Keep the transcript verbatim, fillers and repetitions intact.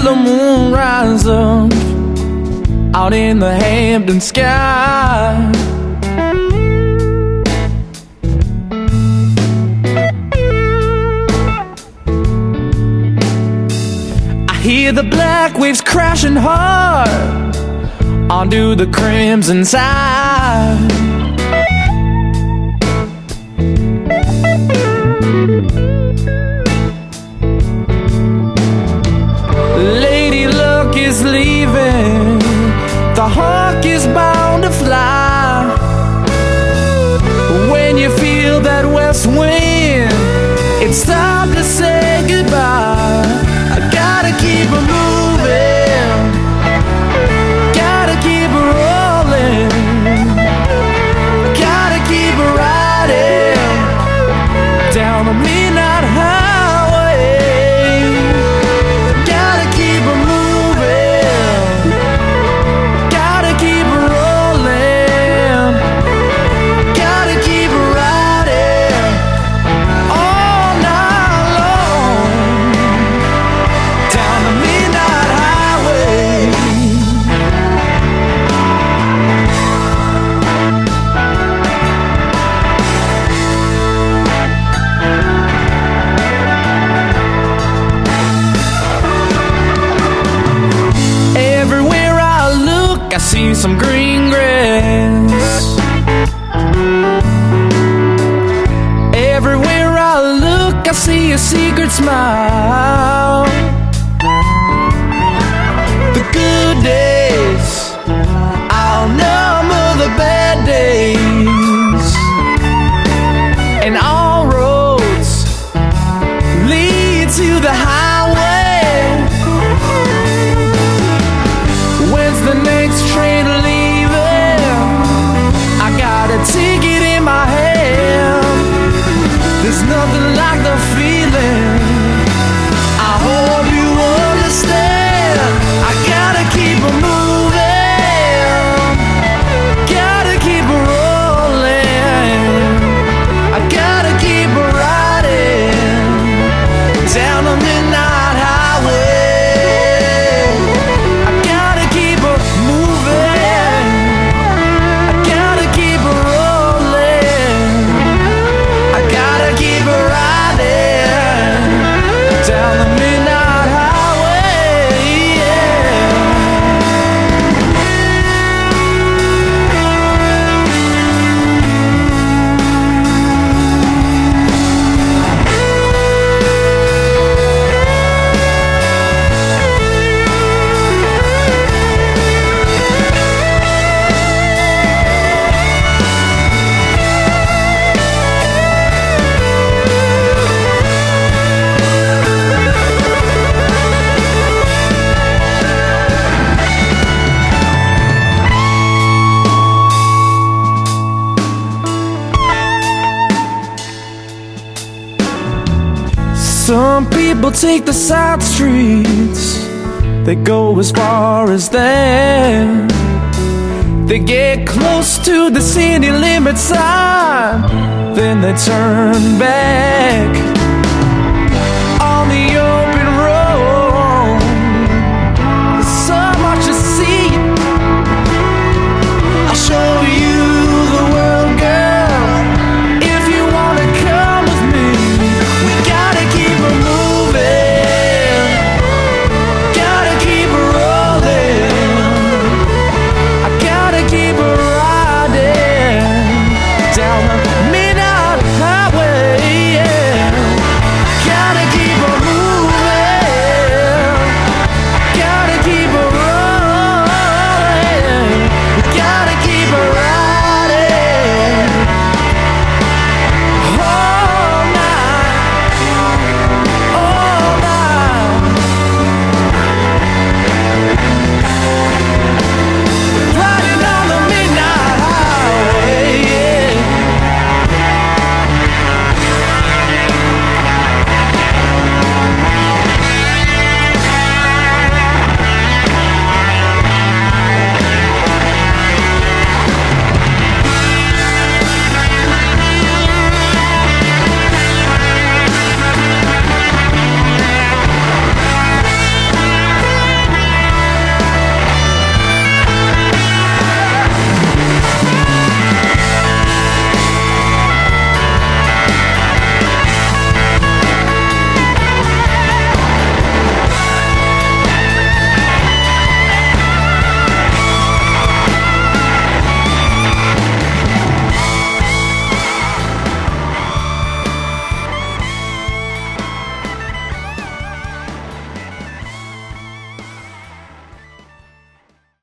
the moon rise up out in the Hampton sky. I hear the black waves crashing hard onto the crimson side. Lady Luck is leaving, the hawk is bound to fly. When you feel that west wind, it's time to say goodbye. I gotta keep her moving, gotta keep her rolling, gotta keep her riding down the midnight highway. Gotta keep her moving, gotta keep her rolling, gotta keep her riding all night long down the midnight highway. Everywhere I look, I see some green grass. Everywhere I look, I see a secret smile. The good days outnumber the bad days, and all roads lead to the highway. When's the next train leaving? I got a ticket in my hand. There's nothing like the feeling, I hope you understand. I gotta keep her moving, gotta keep her rolling, I gotta keep her riding down the midnight highway. I gotta keep her moving, I gotta keep her rolling, I gotta keep her riding down the midnight highway, yeah. Some people take the side streets, they go as far as that. They get close to the city limit sign, then they turn back.